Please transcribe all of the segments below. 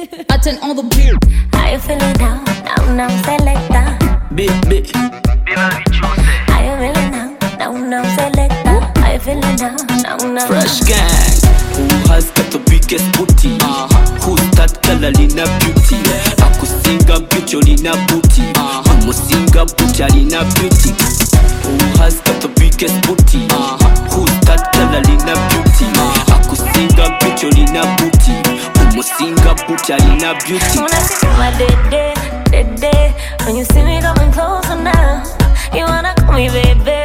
I turn all the beer. How you feeling now? Now, selector. Big. How you feeling now, selector. How you feeling now? Fresh gang. Who has got the biggest booty? Who's that girl Lina Beauty? Akusinga beauty Lina Booty. Umusinga booty Lina Beauty. Who has got the biggest booty? Who's that girl Lina Beauty? Akusinga beauty Lina Booty. Umusinga booty Lina Beauty. When I see you, I did. When you see me coming closer now, you wanna call me baby.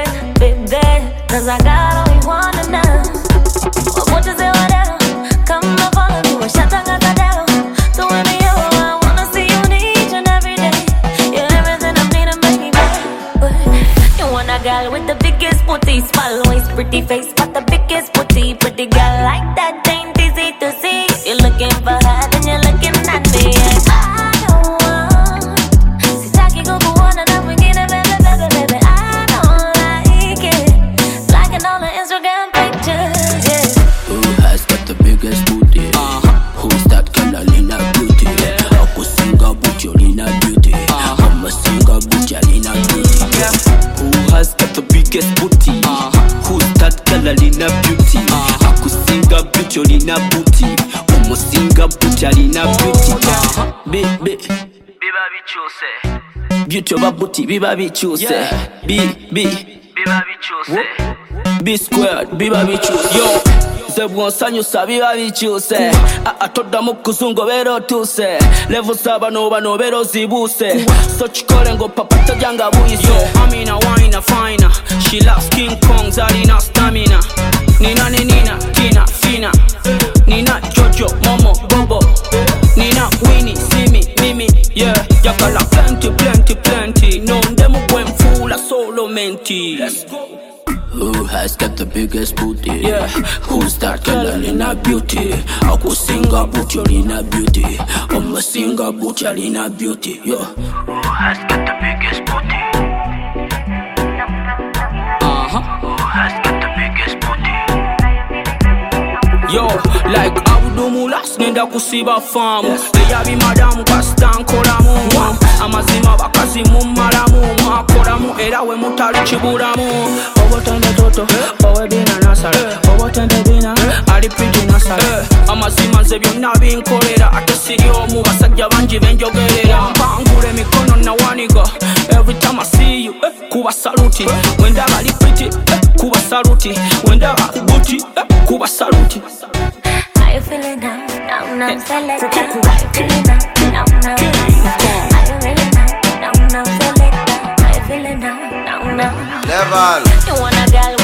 Cause I got all you wanna know. What you say, whatever. Come and follow me, we're shut down, so when I wanna see you each and every day. You're everything I need to make me back. You want a girl with the biggest booty, small waist, pretty face, but the biggest booty. Pretty girl like that ain't easy to see. If you're looking for her, then you're looking at me. I don't want Sitaki go on and I'm beginning, baby. I don't like it. Liking all the Instagram pictures, yeah. Who has got the biggest booty? Who's that girl Lina Beauty? Akusinga booty Lina Beauty. Umusinga booty Lina Beauty. Who has got the biggest booty? Who's that girl Lina Beauty? Akusinga booty Lina Beauty. Umusinga booty Lina Beauty. Big. Biba bichuse. Beauty over booty, biba bichuse. B. Biba bichuse. B squared, biba bichuse. Yo. Zebu nsanyusa biba bichuse. Atoda mu kuzungu bero tuse. Level saba no bero zibuse. So chikole ngo papa tojanga buyise. Yo, Amina wine finer. She loves King Kong, Zarina stamina. Nina Tina Fina. Nina Jojo, Momo, Bobo. Nina Winnie, Simi, Mimi. Yeah, yakala plenty. No ndemu kwen fula solo menti. Let's go. Who has got the biggest booty? Yeah. Who's that girl Lina Beauty? Akusinga booty Lina Beauty. Umusinga booty Lina Beauty. Yeah. Who has got the biggest booty? Who has got the biggest booty? Yo, like Abdu Mulas nenda kusiba famu. Eyabi madam kastan kolamu. Amazima bakazi mumalamu. Makolamu era we mutali chibulamu. Obotende toto, owe bina nasale. Obotende bina, ali piji nasale. Amazima nze byonna binkolera. Ate siri omu basajja bangi benjogerera. Mpangule mikono na waniga. Every time I see you, kuba saluti. Wenda bali pretty, kuba saluti. Wenda kubuti, kuba saluti. How you feeling now, selector? How you feeling now, How you feeling now, selector? How you feeling now, Level. You want a girl